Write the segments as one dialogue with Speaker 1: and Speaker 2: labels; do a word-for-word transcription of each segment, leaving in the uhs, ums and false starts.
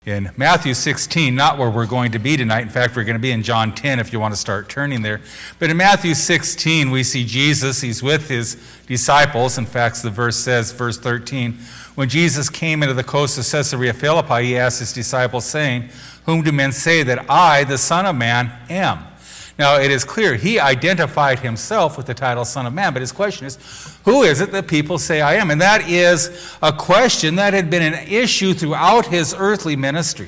Speaker 1: In Matthew sixteen, not where we're going to be tonight. In fact, we're going to be in John ten if you want to start turning there. But in Matthew sixteen, we see Jesus. He's with his disciples. In fact, the verse says, verse thirteen, when Jesus came into the coast of Caesarea Philippi, he asked his disciples, saying, whom do men say that I, the Son of Man, am? Now, it is clear he identified himself with the title Son of Man, but his question is, who is it that people say I am? And that is a question that had been an issue throughout his earthly ministry.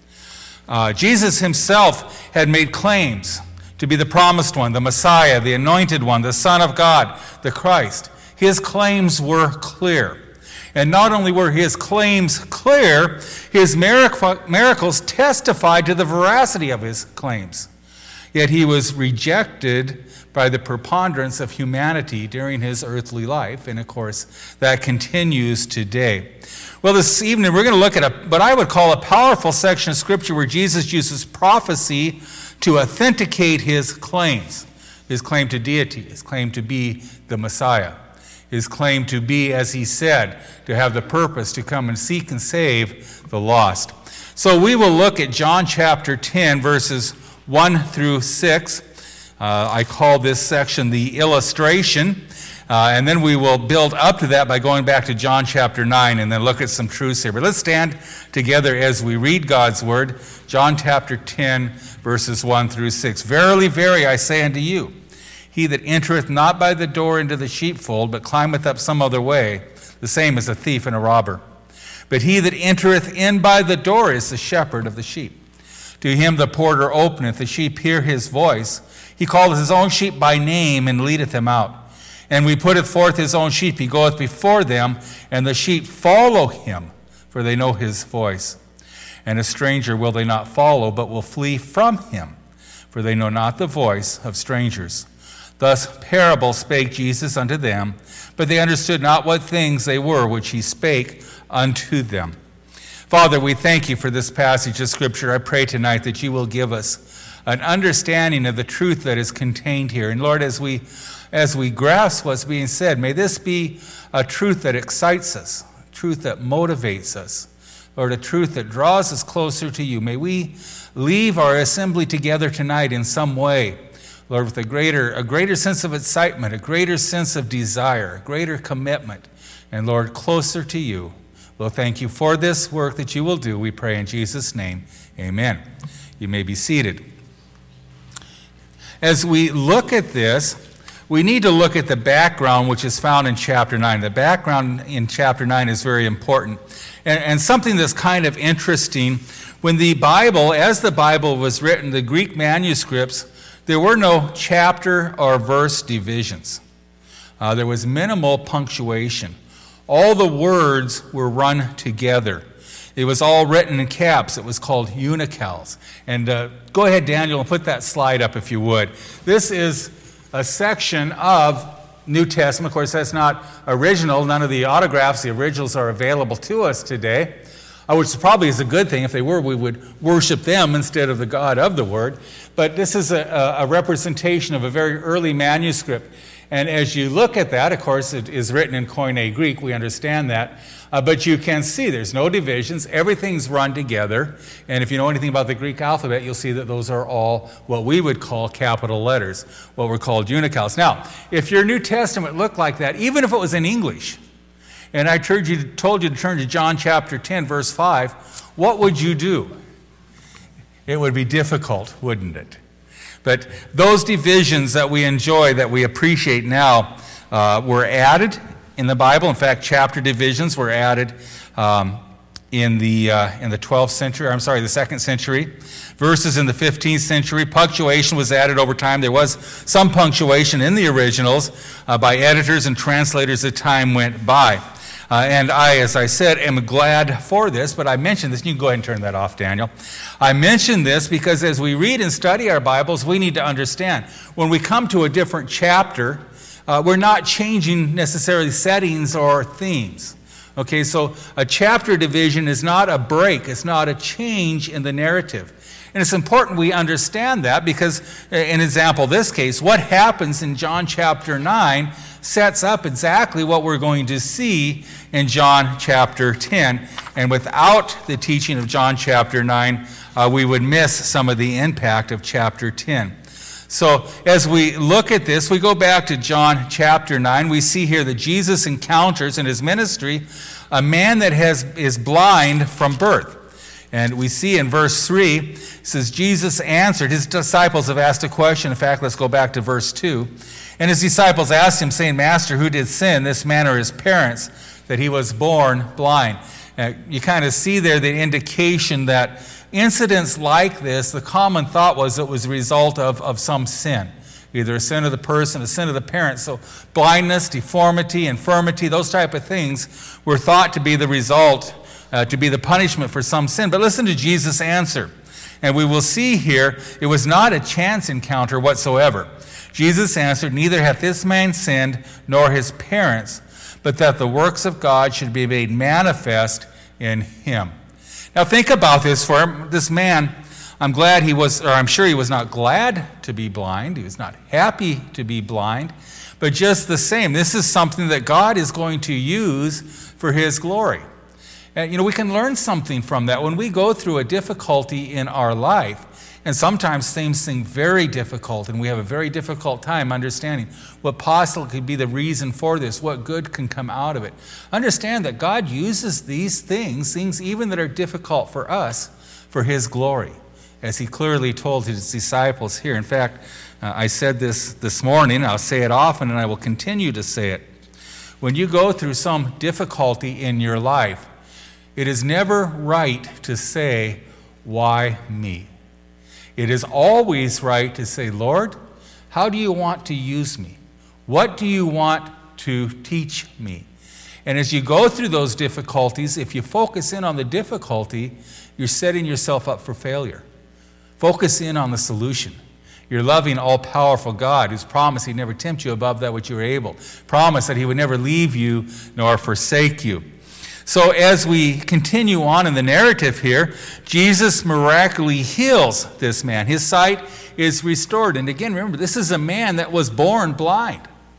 Speaker 1: Uh, Jesus himself had made claims to be the promised one, the Messiah, the anointed one, the Son of God, the Christ. His claims were clear. And not only were his claims clear, his miracles testified to the veracity of his claims. Yet he was rejected by the preponderance of humanity during his earthly life. And of course, that continues today. Well, this evening we're going to look at a, what I would call a powerful section of Scripture where Jesus uses prophecy to authenticate his claims. His claim to deity, his claim to be the Messiah. His claim to be, as he said, to have the purpose to come and seek and save the lost. So we will look at John chapter ten, verses one through six. Uh, I call this section the illustration. Uh, and then we will build up to that by going back to John chapter nine and then look at some truths here. But let's stand together as we read God's word. John chapter ten, verses one through six. Verily, verily, I say unto you, he that entereth not by the door into the sheepfold, but climbeth up some other way, the same is a thief and a robber. But he that entereth in by the door is the shepherd of the sheep. To him the porter openeth, the sheep hear his voice. He calleth his own sheep by name, and leadeth them out. And we putteth forth his own sheep, he goeth before them, and the sheep follow him, for they know his voice. And a stranger will they not follow, but will flee from him, for they know not the voice of strangers. Thus parable spake Jesus unto them, but they understood not what things they were which he spake unto them. Father, we thank you for this passage of Scripture. I pray tonight that you will give us an understanding of the truth that is contained here. And Lord, as we as we grasp what's being said, may this be a truth that excites us, a truth that motivates us, Lord, a truth that draws us closer to you. May we leave our assembly together tonight in some way, Lord, with a greater, a greater sense of excitement, a greater sense of desire, a greater commitment, and Lord, closer to you. Well, thank you for this work that you will do. We pray in Jesus' name, amen. You may be seated. As we look at this, we need to look at the background which is found in chapter nine. The background in chapter nine is very important. And, and something that's kind of interesting, when the Bible, as the Bible was written, the Greek manuscripts, there were no chapter or verse divisions. Uh, there was minimal punctuation. All the words were run together. It was all written in caps. It was called unicals. And uh, go ahead, Daniel, and put that slide up if you would. This is a section of New Testament. Of course, that's not original. None of the autographs, the originals, are available to us today, uh, which probably is a good thing. If they were, we would worship them instead of the God of the Word. But this is a, a representation of a very early manuscript. And as you look at that, of course, it is written in Koine Greek. We understand that. Uh, but you can see there's no divisions. Everything's run together. And if you know anything about the Greek alphabet, you'll see that those are all what we would call capital letters, what were called unicals. Now, if your New Testament looked like that, even if it was in English, and I told you, told you to turn to John chapter ten, verse five, what would you do? It would be difficult, wouldn't it? But those divisions that we enjoy, that we appreciate now, uh, were added in the Bible. In fact, chapter divisions were added um, in the uh, in the twelfth century. I'm sorry, the second century. Verses in the fifteenth century. Punctuation was added over time. There was some punctuation in the originals uh, by editors and translators as time went by. Uh, and I, as I said, am glad for this, but I mentioned this. You can go ahead and turn that off, Daniel. I mention this because as we read and study our Bibles, we need to understand when we come to a different chapter, uh, we're not changing necessarily settings or themes. Okay, so a chapter division is not a break. It's not a change in the narrative. And it's important we understand that because, in example, this case, what happens in John chapter nine sets up exactly what we're going to see in John chapter ten. And without the teaching of John chapter nine, uh, we would miss some of the impact of chapter ten. So as we look at this, we go back to John chapter nine. We see here that Jesus encounters in his ministry a man that has is blind from birth. And we see in verse three, it says, Jesus answered. His disciples have asked a question. In fact, let's go back to verse two. And his disciples asked him, saying, Master, who did sin, this man or his parents, that he was born blind? Uh, you kind of see there the indication that incidents like this, the common thought was it was a result of, of some sin. Either a sin of the person, a sin of the parent. So blindness, deformity, infirmity, those type of things were thought to be the result, uh, to be the punishment for some sin. But listen to Jesus' answer. And we will see here, it was not a chance encounter whatsoever. Jesus answered, Neither hath this man sinned, nor his parents, but that the works of God should be made manifest in him. Now think about this for him. This man, I'm glad he was, or I'm sure he was not glad to be blind. He was not happy to be blind. But just the same, this is something that God is going to use for his glory. And, you know, we can learn something from that. When we go through a difficulty in our life, and sometimes things seem very difficult, and we have a very difficult time understanding what possibly could be the reason for this, what good can come out of it. Understand that God uses these things, things even that are difficult for us, for his glory, as he clearly told his disciples here. In fact, uh, I said this this morning, I'll say it often, and I will continue to say it. When you go through some difficulty in your life, it is never right to say, why me? It is always right to say, Lord, how do you want to use me? What do you want to teach me? And as you go through those difficulties, if you focus in on the difficulty, you're setting yourself up for failure. Focus in on the solution. You're loving all-powerful God who's promised he'd never tempt you above that which you're able. Promised that he would never leave you nor forsake you. So as we continue on in the narrative here, Jesus miraculously heals this man. His sight is restored. And again, remember, this is a man that was born blind.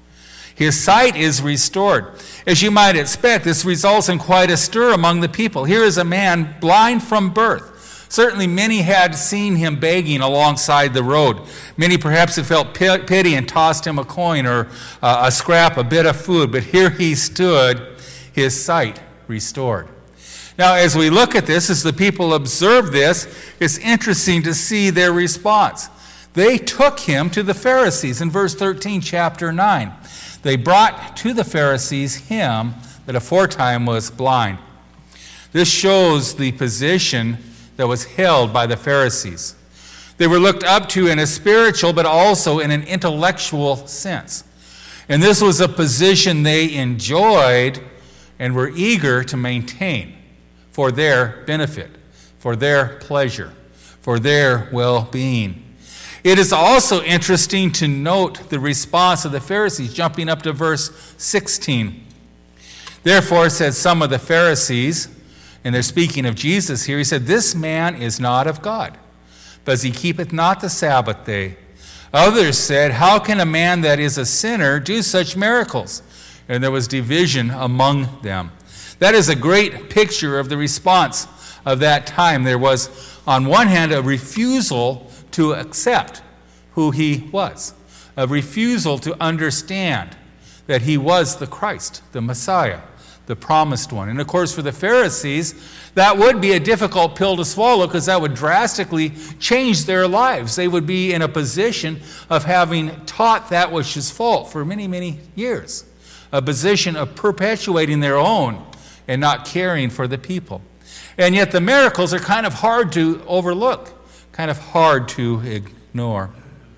Speaker 1: His sight is restored. As you might expect, this results in quite a stir among the people. Here is a man blind from birth. Certainly many had seen him begging alongside the road. Many perhaps had felt pity and tossed him a coin or uh, a scrap, a bit of food. But here he stood, his sight restored. Now, as we look at this, as the people observe this, it's interesting to see their response. They took him to the Pharisees in verse thirteen, chapter nine. They brought to the Pharisees him that aforetime was blind. This shows the position that was held by the Pharisees. They were looked up to in a spiritual but also in an intellectual sense. And this was a position they enjoyed and were eager to maintain for their benefit, for their pleasure, for their well-being. It is also interesting to note the response of the Pharisees, jumping up to verse sixteen. Therefore, said some of the Pharisees, and they're speaking of Jesus here, he said, This man is not of God, because he keepeth not the Sabbath day. Others said, How can a man that is a sinner do such miracles? And there was division among them. That is a great picture of the response of that time. There was, on one hand, a refusal to accept who he was, a refusal to understand that he was the Christ, the Messiah, the promised one. And of course, for the Pharisees, that would be a difficult pill to swallow because that would drastically change their lives. They would be in a position of having taught that which is false for many, many years. A position of perpetuating their own and not caring for the people. And yet the miracles are kind of hard to overlook, kind of hard to ignore.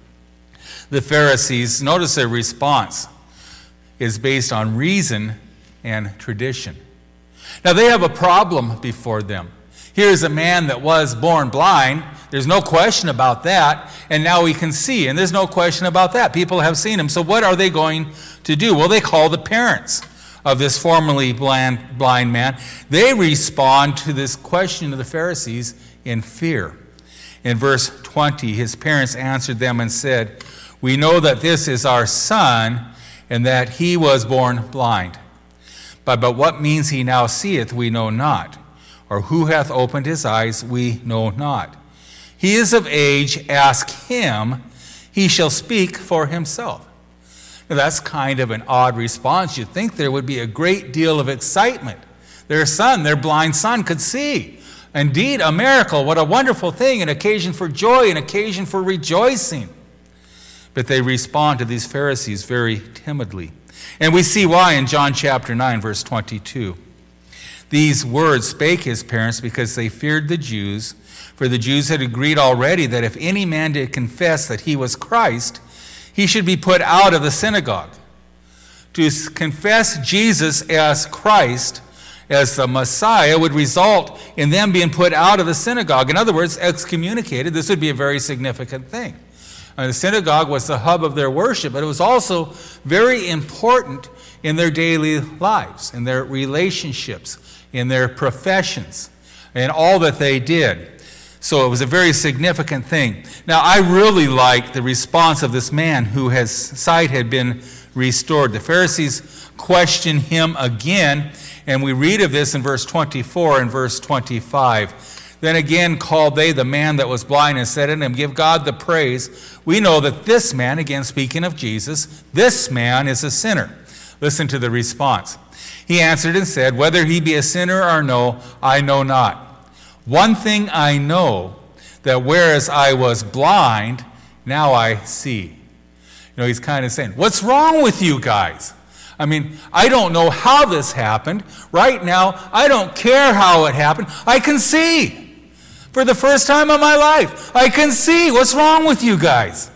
Speaker 1: The Pharisees, notice their response is based on reason and tradition. Now they have a problem before them. Here is a man that was born blind. There's no question about that. And now he can see. And there's no question about that. People have seen him. So what are they going to do? Well, they call the parents. of this formerly blind, blind man, they respond to this question of the Pharisees in fear. In verse twenty, his parents answered them and said, "We know that this is our son, and that he was born blind. But, but what means he now seeth, we know not, or who hath opened his eyes, we know not. He is of age, ask him, he shall speak for himself." Now, that's kind of an odd response. You'd think there would be a great deal of excitement. Their son, their blind son, could see. Indeed, a miracle. What a wonderful thing, an occasion for joy, an occasion for rejoicing. But they respond to these Pharisees very timidly. And we see why in John chapter nine, verse twenty-two. These words spake his parents because they feared the Jews, for the Jews had agreed already that if any man did confess that he was Christ, he should be put out of the synagogue. To confess Jesus as Christ, as the Messiah, would result in them being put out of the synagogue. In other words, excommunicated. This would be a very significant thing. And the synagogue was the hub of their worship, but it was also very important in their daily lives, in their relationships, in their professions, and all that they did. So it was a very significant thing. Now, I really like the response of this man who his sight had been restored. The Pharisees question him again, and we read of this in verse twenty-four and verse twenty-five. Then again called they the man that was blind and said unto him, "Give God the praise. We know that this man," again speaking of Jesus, "this man is a sinner." Listen to the response. He answered and said, "Whether he be a sinner or no, I know not. One thing I know, that whereas I was blind, now I see." You know, he's kind of saying, what's wrong with you guys? I mean, I don't know how this happened. Right now, I don't care how it happened. I can see. For the first time in my life, I can see. What's wrong with you guys?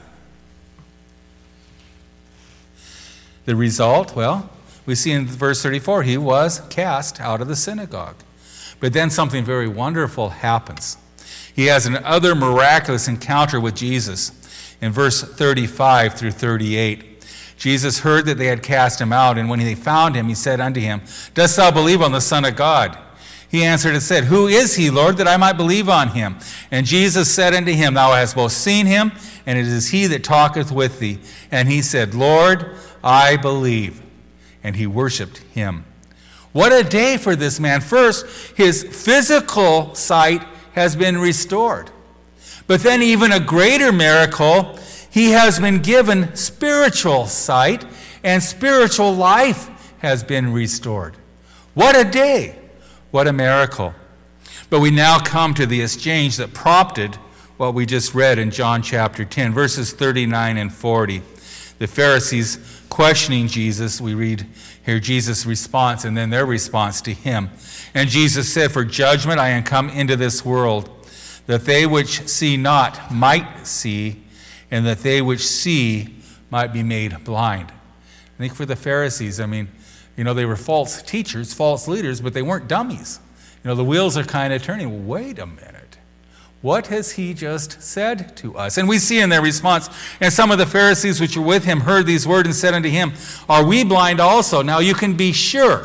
Speaker 1: The result, well, we see in verse thirty-four, he was cast out of the synagogue. But then something very wonderful happens. He has another miraculous encounter with Jesus in verse thirty-five through thirty-eight. Jesus heard that they had cast him out, and when they found him, he said unto him, "Dost thou believe on the Son of God?" He answered and said, "Who is he, Lord, that I might believe on him?" And Jesus said unto him, "Thou hast both seen him, and it is he that talketh with thee." And he said, "Lord, I believe." And he worshipped him. What a day for this man. First, his physical sight has been restored. But then even a greater miracle, he has been given spiritual sight, and spiritual life has been restored. What a day. What a miracle. But we now come to the exchange that prompted what we just read in John chapter ten, verses thirty-nine and forty. The Pharisees questioning Jesus, we read here Jesus' response and then their response to him. And Jesus said, "For judgment I am come into this world, that they which see not might see, and that they which see might be made blind." I think for the Pharisees, I mean, you know, they were false teachers, false leaders, but they weren't dummies. You know, the wheels are kind of turning. Wait a minute. What has he just said to us? And we see in their response, and some of the Pharisees which were with him heard these words and said unto him, "Are we blind also?" Now you can be sure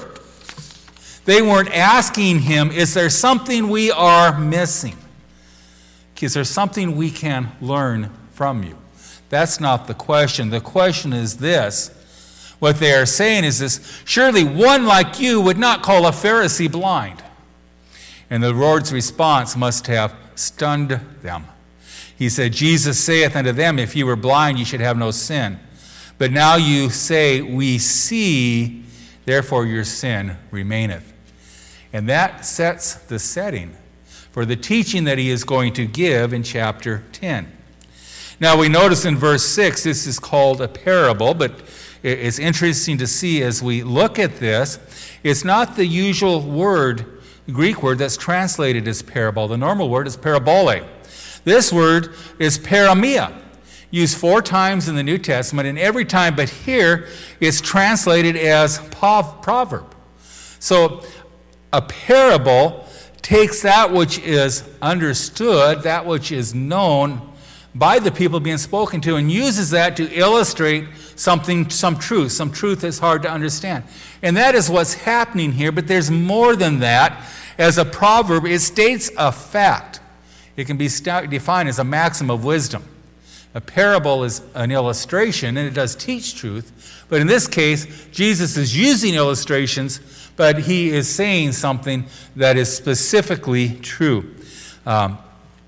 Speaker 1: they weren't asking him, is there something we are missing? Is there something we can learn from you? That's not the question. The question is this. What they are saying is this: surely one like you would not call a Pharisee blind. And the Lord's response must have stunned them. He said, "Jesus saith unto them, if ye were blind, ye should have no sin. But now you say, we see, therefore your sin remaineth." And that sets the setting for the teaching that he is going to give in chapter ten. Now we notice in verse six, this is called a parable, but it's interesting to see as we look at this, it's not the usual word, Greek word, that's translated as parable. The normal word is parabole. This word is paramia, used four times in the New Testament, and every time but here it's translated as proverb. So a parable takes that which is understood, that which is known by the people being spoken to, and uses that to illustrate something, some truth, some truth that's hard to understand. And that is what's happening here, but there's more than that. As a proverb, it states a fact. It can be st- defined as a maxim of wisdom. A parable is an illustration, and it does teach truth. But in this case, Jesus is using illustrations, but he is saying something that is specifically true. Um,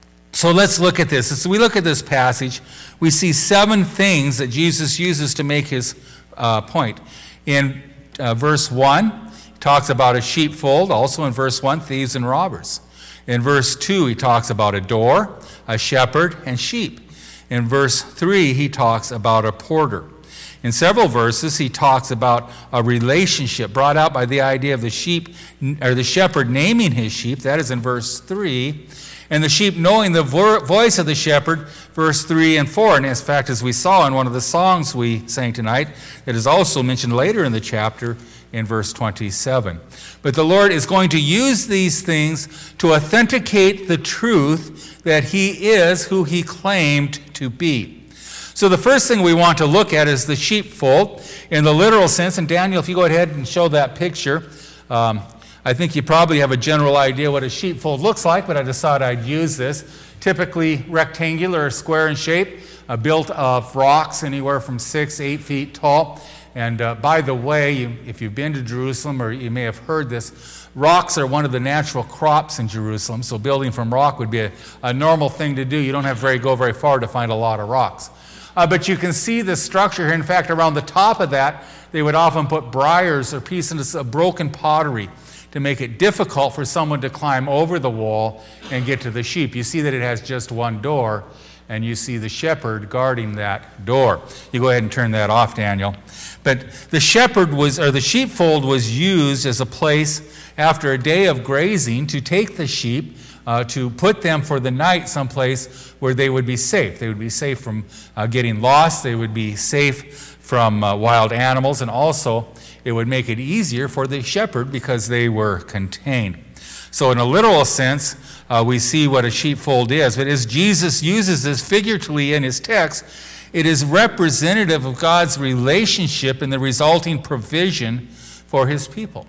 Speaker 1: so let's look at this. As we look at this passage, we see seven things that Jesus uses to make his uh, point. In uh, verse one, he talks about a sheepfold. Also in verse one, thieves and robbers. In verse two, he talks about a door, a shepherd, and sheep. In verse three, he talks about a porter. In several verses, he talks about a relationship brought out by the idea of the sheep, or the shepherd naming his sheep. That is in verse three. And the sheep knowing the vo- voice of the shepherd, verse three and four. And in fact, as we saw in one of the songs we sang tonight, that is also mentioned later in the chapter in verse twenty-seven. But the Lord is going to use these things to authenticate the truth that he is who he claimed to be. So the first thing we want to look at is the sheepfold in the literal sense. And Daniel, if you go ahead and show that picture, um, I think you probably have a general idea what a sheepfold looks like, but I decided I'd use this. Typically rectangular or square in shape, uh, built of rocks anywhere from six, eight feet tall. And uh, by the way, you, if you've been to Jerusalem, or you may have heard this, rocks are one of the natural crops in Jerusalem. So building from rock would be a, a normal thing to do. You don't have to very, go very far to find a lot of rocks. Uh, but you can see the structure here. In fact, around the top of that, they would often put briars or pieces of broken pottery to make it difficult for someone to climb over the wall and get to the sheep. You see that it has just one door, and you see the shepherd guarding that door. You go ahead and turn that off, Daniel. But the shepherd was, or the sheepfold was used as a place after a day of grazing to take the sheep, uh, to put them for the night someplace where they would be safe. They would be safe from uh, getting lost. They would be safe from uh, wild animals, and also it would make it easier for the shepherd because they were contained. So in a literal sense, uh, we see what a sheepfold is. But as Jesus uses this figuratively in his text, it is representative of God's relationship and the resulting provision for his people.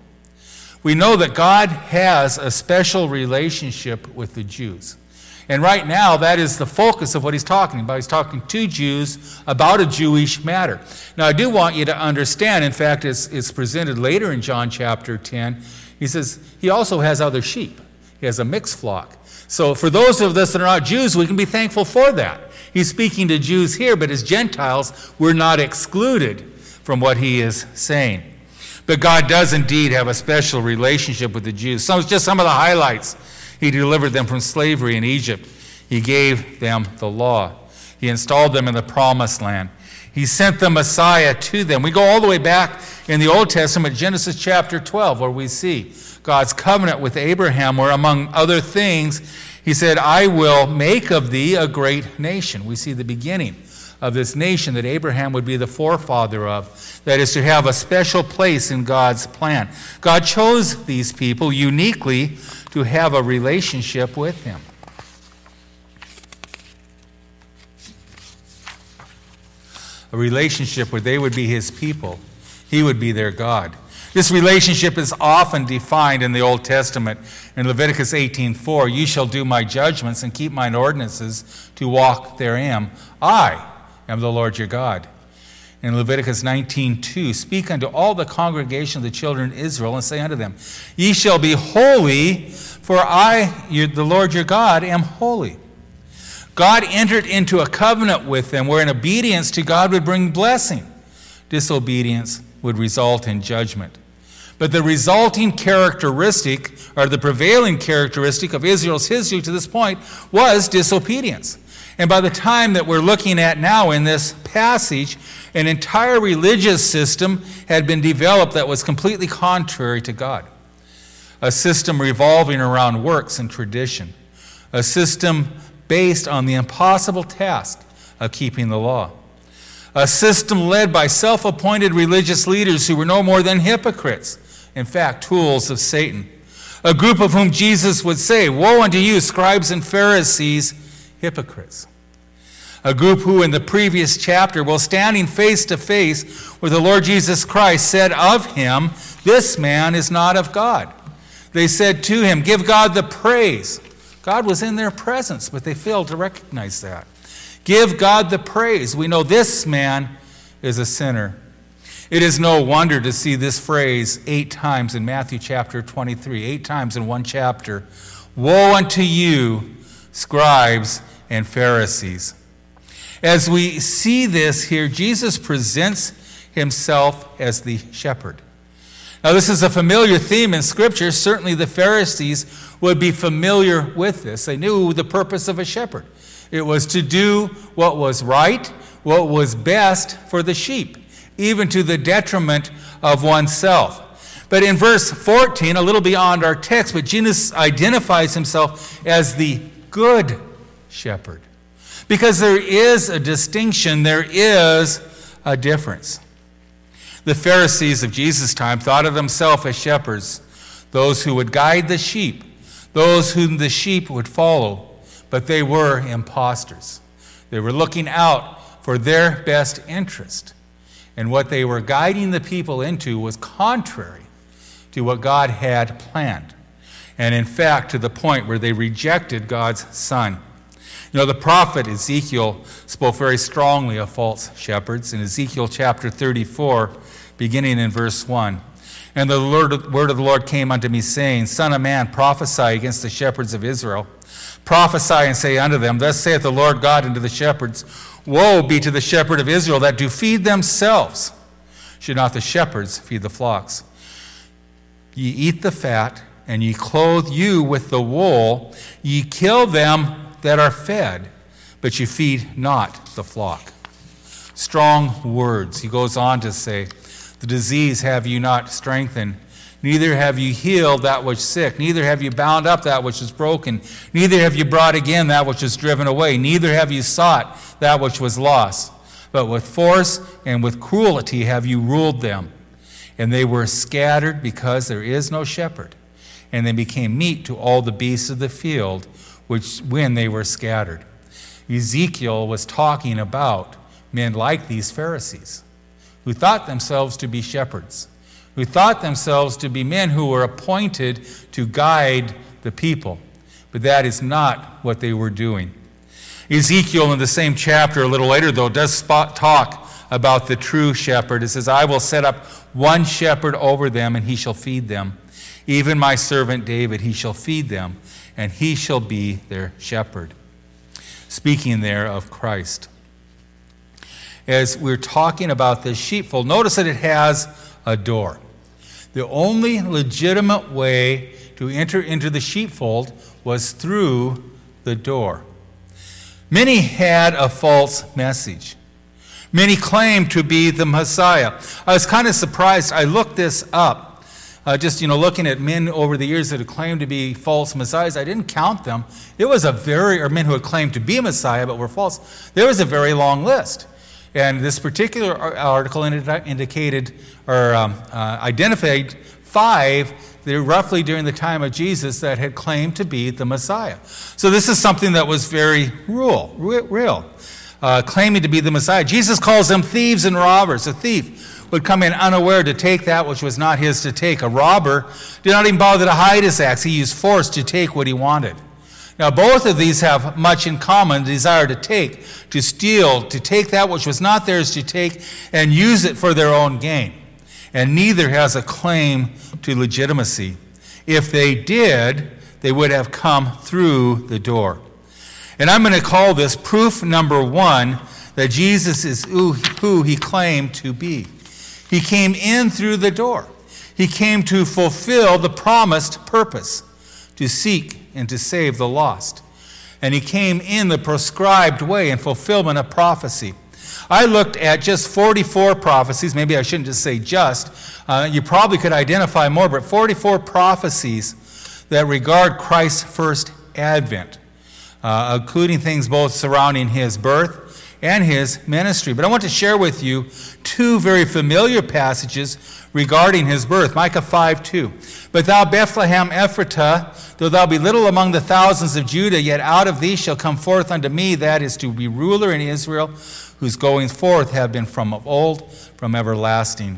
Speaker 1: We know that God has a special relationship with the Jews. And right now, that is the focus of what he's talking about. He's talking to Jews about a Jewish matter. Now, I do want you to understand, in fact, it's, it's presented later in John chapter ten. He says he also has other sheep. He has a mixed flock. So for those of us that are not Jews, we can be thankful for that. He's speaking to Jews here, but as Gentiles, we're not excluded from what he is saying. But God does indeed have a special relationship with the Jews. So it's just some of the highlights. He delivered them from slavery in Egypt. He gave them the law. He installed them in the promised land. He sent the Messiah to them. We go all the way back in the Old Testament, Genesis chapter twelve, where we see God's covenant with Abraham, where among other things, he said, I will make of thee a great nation. We see the beginning of this nation that Abraham would be the forefather of, that is to have a special place in God's plan. God chose these people uniquely to have a relationship with him. A relationship where they would be his people. He would be their God. This relationship is often defined in the Old Testament. In Leviticus eighteen four, you shall do my judgments and keep mine ordinances to walk therein. I am the Lord your God. In Leviticus nineteen two, speak unto all the congregation of the children of Israel and say unto them, ye shall be holy, for I, the Lord your God, am holy. God entered into a covenant with them wherein obedience to God would bring blessing. Disobedience would result in judgment. But the resulting characteristic, or the prevailing characteristic of Israel's history to this point, was disobedience. And by the time that we're looking at now in this passage, an entire religious system had been developed that was completely contrary to God. A system revolving around works and tradition. A system based on the impossible task of keeping the law. A system led by self-appointed religious leaders who were no more than hypocrites, in fact, tools of Satan. A group of whom Jesus would say, woe unto you, scribes and Pharisees, hypocrites. A group who in the previous chapter, while standing face to face with the Lord Jesus Christ, said of him, "This man is not of God." They said to him, "Give God the praise." God was in their presence, but they failed to recognize that. Give God the praise. We know this man is a sinner. It is no wonder to see this phrase eight times in Matthew chapter twenty-three, eight times in one chapter. Woe unto you, scribes and Pharisees. As we see this here, Jesus presents himself as the shepherd. Now, this is a familiar theme in Scripture. Certainly the Pharisees would be familiar with this. They knew the purpose of a shepherd. It was to do what was right, what was best for the sheep, even to the detriment of oneself. But in verse fourteen, a little beyond our text, but Jesus identifies himself as the good shepherd. Because there is a distinction, there is a difference. The Pharisees of Jesus' time thought of themselves as shepherds, those who would guide the sheep, those whom the sheep would follow, but they were impostors. They were looking out for their best interest, and what they were guiding the people into was contrary to what God had planned, and in fact to the point where they rejected God's Son. You know, the prophet Ezekiel spoke very strongly of false shepherds in Ezekiel chapter thirty-four, beginning in verse one. And the Lord, word of the Lord came unto me, saying, Son of man, prophesy against the shepherds of Israel. Prophesy and say unto them, Thus saith the Lord God unto the shepherds, Woe be to the shepherd of Israel that do feed themselves. Should not the shepherds feed the flocks? Ye eat the fat, and ye clothe you with the wool. Ye kill them that are fed, but you feed not the flock. Strong words. He goes on to say, The disease have you not strengthened, neither have you healed that which is sick, neither have you bound up that which is broken, neither have you brought again that which is driven away, neither have you sought that which was lost. But with force and with cruelty have you ruled them. And they were scattered because there is no shepherd. And they became meat to all the beasts of the field, which when they were scattered. Ezekiel was talking about men like these Pharisees, who thought themselves to be shepherds, who thought themselves to be men who were appointed to guide the people. But that is not what they were doing. Ezekiel, in the same chapter a little later, though, does spot talk about the true shepherd. It says, I will set up one shepherd over them, and he shall feed them. Even my servant David, he shall feed them, and he shall be their shepherd. Speaking there of Christ. As we're talking about this sheepfold, notice that it has a door. The only legitimate way to enter into the sheepfold was through the door. Many had a false message. Many claimed to be the Messiah. I was kind of surprised. I looked this up. Uh, just, you know, looking at men over the years that had claimed to be false messiahs. I didn't count them. It was a very, or men who had claimed to be Messiah but were false. There was a very long list. And this particular article indicated, or um, uh, identified five that roughly during the time of Jesus that had claimed to be the Messiah. So this is something that was very real, real, uh, claiming to be the Messiah. Jesus calls them thieves and robbers. A thief would come in unaware to take that which was not his to take. A robber did not even bother to hide his axe. He used force to take what he wanted. Now, both of these have much in common: desire to take, to steal, to take that which was not theirs to take and use it for their own gain. And neither has a claim to legitimacy. If they did, they would have come through the door. And I'm going to call this proof number one that Jesus is who he claimed to be. He came in through the door. He came to fulfill the promised purpose, to seek and to save the lost. And he came in the prescribed way in fulfillment of prophecy. I looked at just forty-four prophecies. Maybe I shouldn't just say just. Uh, you probably could identify more, but forty-four prophecies that regard Christ's first advent, uh, including things both surrounding his birth and his ministry. But I want to share with you two very familiar passages regarding his birth. Micah five two. But thou, Bethlehem Ephratah, though thou be little among the thousands of Judah, yet out of thee shall come forth unto me that is to be ruler in Israel, whose goings forth have been from of old, from everlasting.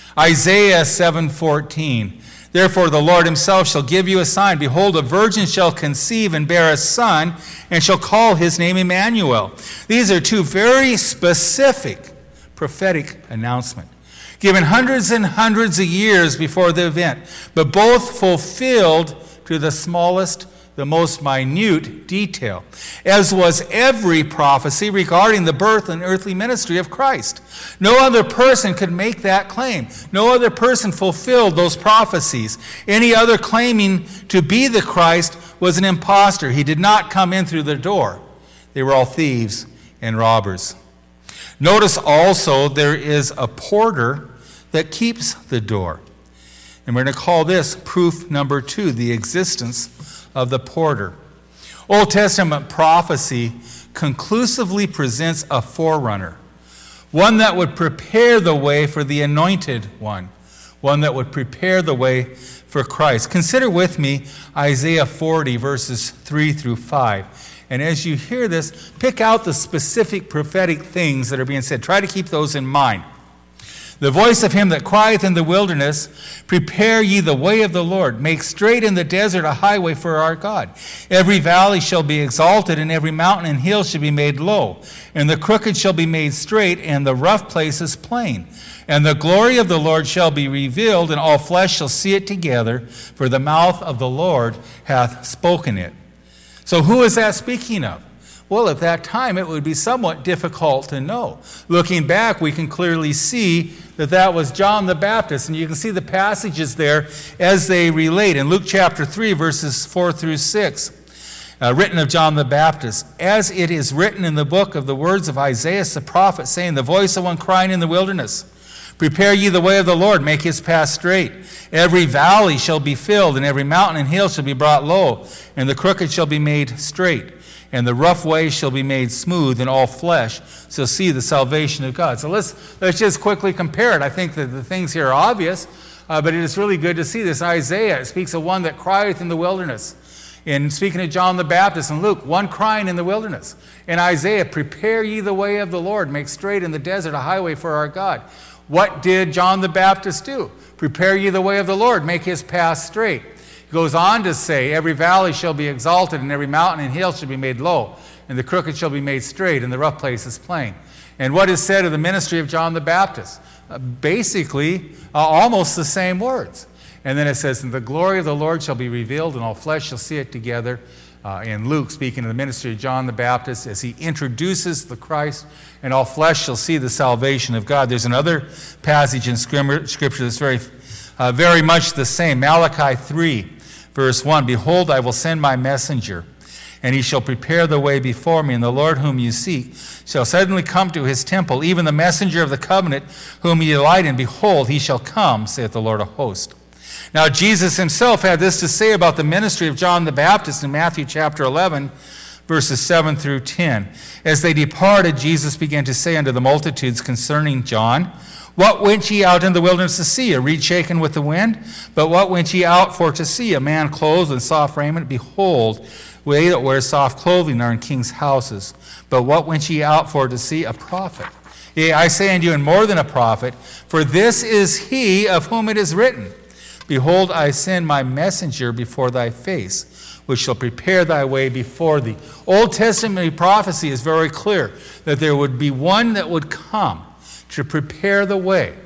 Speaker 1: Isaiah seven fourteen. Therefore the Lord himself shall give you a sign. Behold, a virgin shall conceive and bear a son, and shall call his name Emmanuel. These are two very specific prophetic announcements, given hundreds and hundreds of years before the event, but both fulfilled to the smallest, the most minute detail, as was every prophecy regarding the birth and earthly ministry of Christ. No other person could make that claim. No other person fulfilled those prophecies. Any other claiming to be the Christ was an impostor. He did not come in through the door. They were all thieves and robbers. Notice also there is a porter that keeps the door. And we're going to call this proof number two, the existence of the porter. Old Testament prophecy conclusively presents a forerunner, one that would prepare the way for the anointed one, one that would prepare the way for Christ. Consider with me Isaiah forty, verses three through five. And as you hear this, pick out the specific prophetic things that are being said. Try to keep those in mind. The voice of him that crieth in the wilderness, prepare ye the way of the Lord. Make straight in the desert a highway for our God. Every valley shall be exalted, and every mountain and hill shall be made low. And the crooked shall be made straight, and the rough places plain. And the glory of the Lord shall be revealed, and all flesh shall see it together, for the mouth of the Lord hath spoken it. So who is that speaking of? Well, at that time, it would be somewhat difficult to know. Looking back, we can clearly see that that was John the Baptist. And you can see the passages there as they relate. In Luke chapter three, verses four through six, uh, written of John the Baptist, as it is written in the book of the words of Isaiah the prophet, saying, the voice of one crying in the wilderness, prepare ye the way of the Lord, make his path straight. Every valley shall be filled, and every mountain and hill shall be brought low, and the crooked shall be made straight. And the rough way shall be made smooth, and all flesh shall see the salvation of God. So let's let's just quickly compare it. I think that the things here are obvious, uh, but it is really good to see this. Isaiah, it speaks of one that crieth in the wilderness. In speaking of John the Baptist in Luke, one crying in the wilderness. In Isaiah, prepare ye the way of the Lord, make straight in the desert a highway for our God. What did John the Baptist do? Prepare ye the way of the Lord, make his path straight. He goes on to say, every valley shall be exalted, and every mountain and hill shall be made low, and the crooked shall be made straight, and the rough places plain. And what is said of the ministry of John the Baptist? Uh, basically, uh, almost the same words. And then it says, and the glory of the Lord shall be revealed, and all flesh shall see it together. Uh, in Luke, speaking of the ministry of John the Baptist, as he introduces the Christ, and all flesh shall see the salvation of God. There's another passage in Scripture that's very, uh, very much the same. Malachi three. Verse one, behold, I will send my messenger, and he shall prepare the way before me, and the Lord whom you seek shall suddenly come to his temple, even the messenger of the covenant whom ye delight in. Behold, he shall come, saith the Lord of hosts. Now Jesus himself had this to say about the ministry of John the Baptist in Matthew chapter eleven, verses seven through ten. As they departed, Jesus began to say unto the multitudes concerning John, what went ye out in the wilderness to see? A reed shaken with the wind? But what went ye out for to see? A man clothed in soft raiment? Behold, they that wear soft clothing are in kings' houses. But what went ye out for to see? A prophet. Yea, I say unto you, and more than a prophet, for this is he of whom it is written, behold, I send my messenger before thy face, which shall prepare thy way before thee. Old Testament prophecy is very clear that there would be one that would come to prepare the way.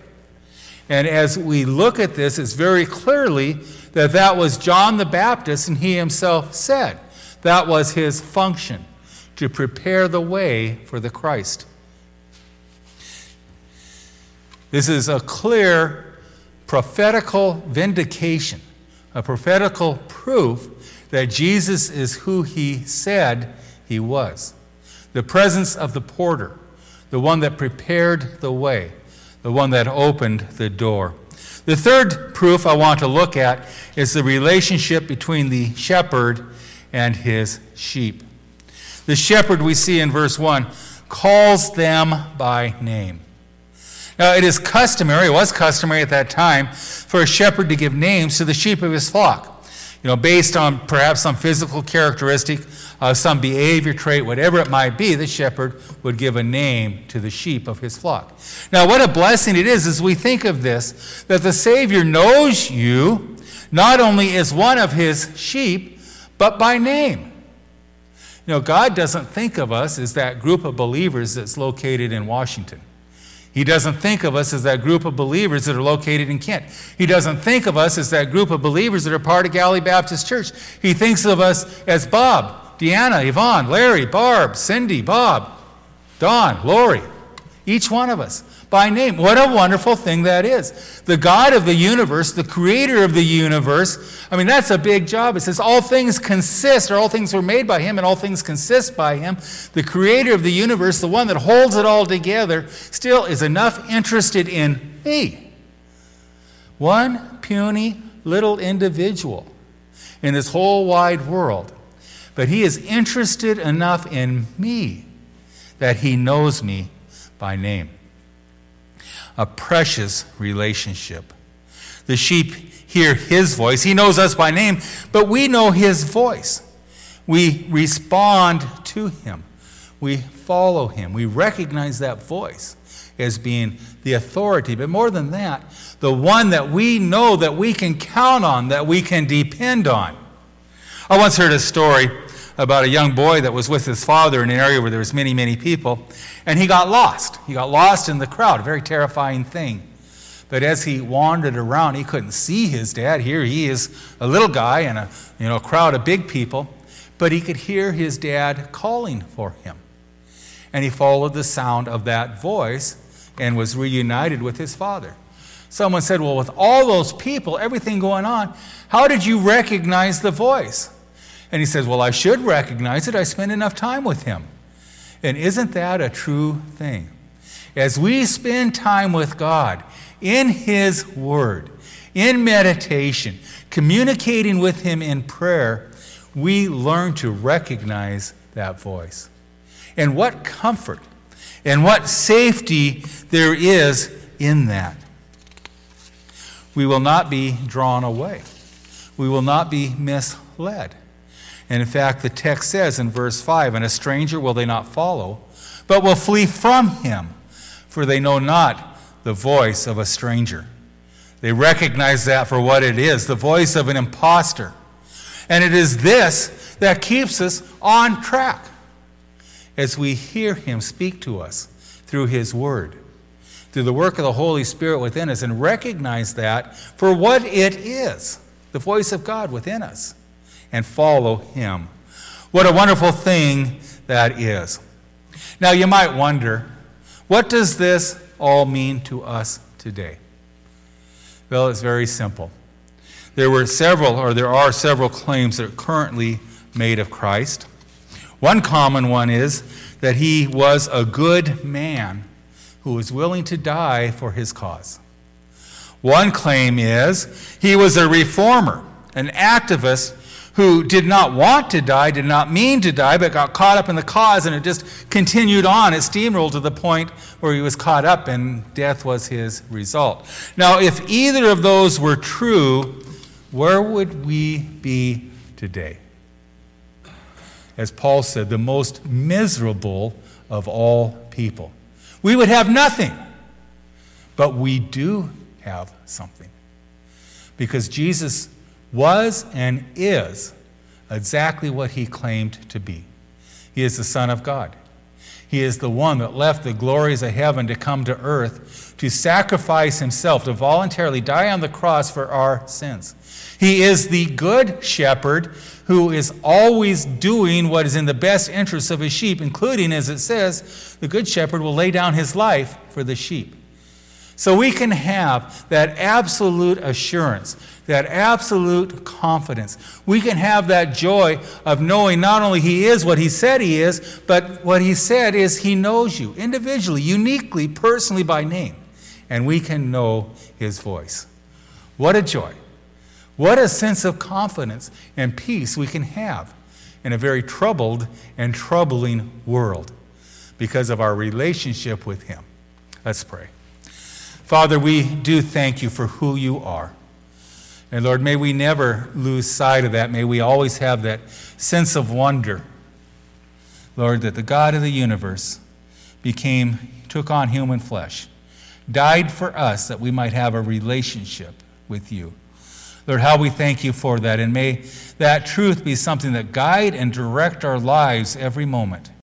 Speaker 1: And as we look at this, it's very clearly that that was John the Baptist, and he himself said that was his function, to prepare the way for the Christ. This is a clear prophetical vindication, a prophetical proof that Jesus is who he said he was. The presence of the porter, the one that prepared the way, the one that opened the door. The third proof I want to look at is the relationship between the shepherd and his sheep. The shepherd we see in verse one, calls them by name. Now, it is customary, it was customary at that time, for a shepherd to give names to the sheep of his flock. You know, based on perhaps some physical characteristic, uh, some behavior trait, whatever it might be, the shepherd would give a name to the sheep of his flock. Now, what a blessing it is as we think of this, that the Savior knows you not only as one of his sheep, but by name. You know, God doesn't think of us as that group of believers that's located in Washington. He doesn't think of us as that group of believers that are located in Kent. He doesn't think of us as that group of believers that are part of Galilee Baptist Church. He thinks of us as Bob, Deanna, Yvonne, Larry, Barb, Cindy, Bob, Don, Lori, each one of us by name. What a wonderful thing that is. The God of the universe, the creator of the universe, I mean, that's a big job. It says all things consist, or all things were made by him, and all things consist by him. The creator of the universe, the one that holds it all together, still is enough interested in me. One puny little individual in this whole wide world. But he is interested enough in me that he knows me by name. A precious relationship. The sheep hear his voice. He knows us by name, but we know his voice. We respond to him. We follow him. We recognize that voice as being the authority, but more than that, the one that we know that we can count on, that we can depend on. I once heard a story about a young boy that was with his father in an area where there was many, many people, and he got lost. He got lost in the crowd, a very terrifying thing. But as he wandered around, he couldn't see his dad. Here he is, a little guy in a you know crowd of big people, but he could hear his dad calling for him. And he followed the sound of that voice and was reunited with his father. Someone said, well, with all those people, everything going on, how did you recognize the voice? And he says, well, I should recognize it. I spend enough time with him. And isn't that a true thing? As we spend time with God in his word, in meditation, communicating with him in prayer, we learn to recognize that voice. And what comfort and what safety there is in that. We will not be drawn away. We will not be misled. And in fact, the text says in verse five, and a stranger will they not follow, but will flee from him, for they know not the voice of a stranger. They recognize that for what it is, the voice of an impostor. And it is this that keeps us on track as we hear him speak to us through his word, through the work of the Holy Spirit within us, and recognize that for what it is, the voice of God within us, and follow him. What a wonderful thing that is. Now you might wonder, what does this all mean to us today? Well, it's very simple. There were several, or there are several claims that are currently made of Christ. One common one is that he was a good man who was willing to die for his cause. One claim is he was a reformer, an activist who did not want to die, did not mean to die, but got caught up in the cause, and it just continued on. It steamrolled to the point where he was caught up and death was his result. Now, if either of those were true, where would we be today? As Paul said, the most miserable of all people. We would have nothing, but we do have something. Because Jesus was and is exactly what he claimed to be. He is the Son of God. He is the one that left the glories of heaven to come to earth, to sacrifice himself, to voluntarily die on the cross for our sins. He is the good shepherd who is always doing what is in the best interest of his sheep, including, as it says, the good shepherd will lay down his life for the sheep. So we can have that absolute assurance, that absolute confidence. We can have that joy of knowing not only he is what he said he is, but what he said is he knows you individually, uniquely, personally by name. And we can know his voice. What a joy. What a sense of confidence and peace we can have in a very troubled and troubling world. because of our relationship with him. Let's pray. Father, we do thank you for who you are. And Lord, may we never lose sight of that. May we always have that sense of wonder, Lord, that the God of the universe became, took on human flesh, died for us that we might have a relationship with you. Lord, how we thank you for that. And may that truth be something that guide and direct our lives every moment.